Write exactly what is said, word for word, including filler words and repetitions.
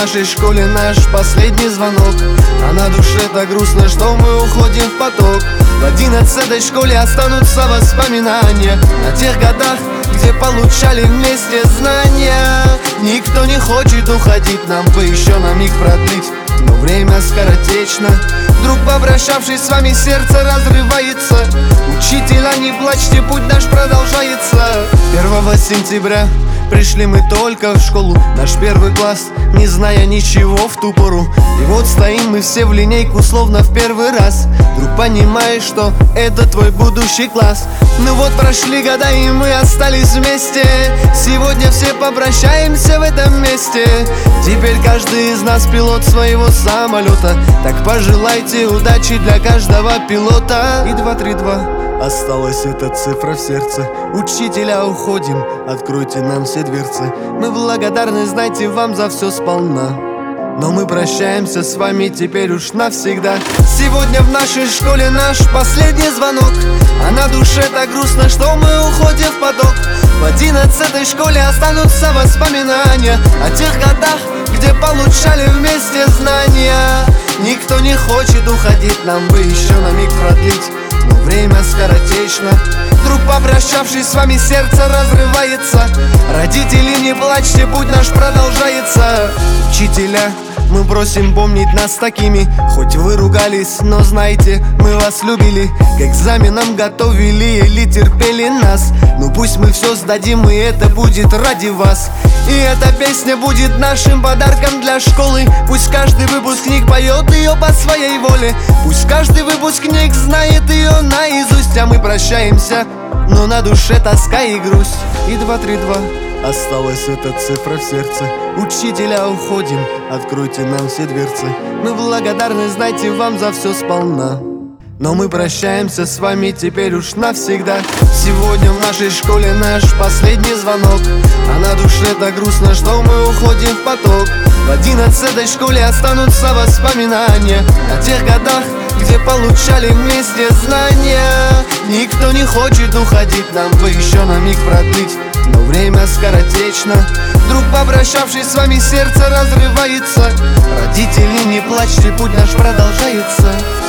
нашей школе наш последний звонок, а на душе так грустно, что мы уходим в поток. В одиннадцатой школе останутся воспоминания о тех годах, где получали вместе знания. Никто не хочет уходить, нам бы еще на миг продлить, но время скоротечно. Вдруг, попрощавшись с вами, сердце разрывается. Учителя, не плачьте, путь наш продолжается. Первого сентября пришли мы только в школу, наш первый класс, не зная ничего в ту пору. И вот стоим мы все в линейку, словно в первый раз. Вдруг понимаешь, что это твой будущий класс. Ну вот прошли года, и мы остались вместе. Сегодня все попрощаемся в этом месте. Теперь каждый из нас пилот своего самолета. Так пожелайте удачи для каждого пилота. И два три два, осталась эта цифра в сердце. Учителя, уходим, откройте нам все дверцы. Мы благодарны, знайте, вам за все сполна. Но мы прощаемся с вами теперь уж навсегда. Сегодня в нашей школе наш последний звонок, а на душе так грустно, что мы уходим в поток. В одиннадцатой школе останутся воспоминания о тех годах, где получали вместе знания. Никто не хочет уходить, нам бы еще на миг продлить, но время скоротечно. Вдруг, попрощавшись с вами, сердце разрывается. Родители, не плачьте, путь наш продолжается. Учителя, мы просим помнить нас такими. Хоть вы ругались, но знайте, мы вас любили. К экзаменам готовили или терпели нас. Ну пусть мы все сдадим, и это будет ради вас. И эта песня будет нашим подарком для школы. Пусть каждый выпускник поет ее по своей воле. Пусть каждый выпускник знает ее наизусть. А мы прощаемся, но на душе тоска и грусть. И два три два, осталась эта цифра в сердце. Учителя, уходим, откройте нам все дверцы. Мы благодарны, знайте, вам за все сполна. Но мы прощаемся с вами теперь уж навсегда. Сегодня в нашей школе наш последний звонок, а на душе так грустно, что мы уходим в поток. В одиннадцатой школе останутся воспоминания о тех годах, где получали вместе знания. Никто не хочет уходить, нам бы еще на миг продлить, но время скоротечно. Вдруг, попрощавшись с вами, сердце разрывается. Родители, не плачьте, путь наш продолжается.